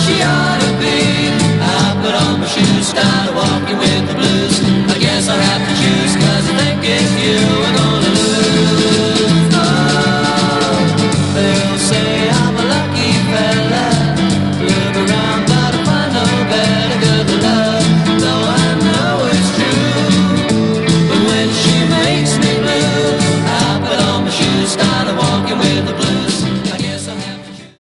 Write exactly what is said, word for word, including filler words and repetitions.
she ought to be. I put on my shoes, started walking with the blues.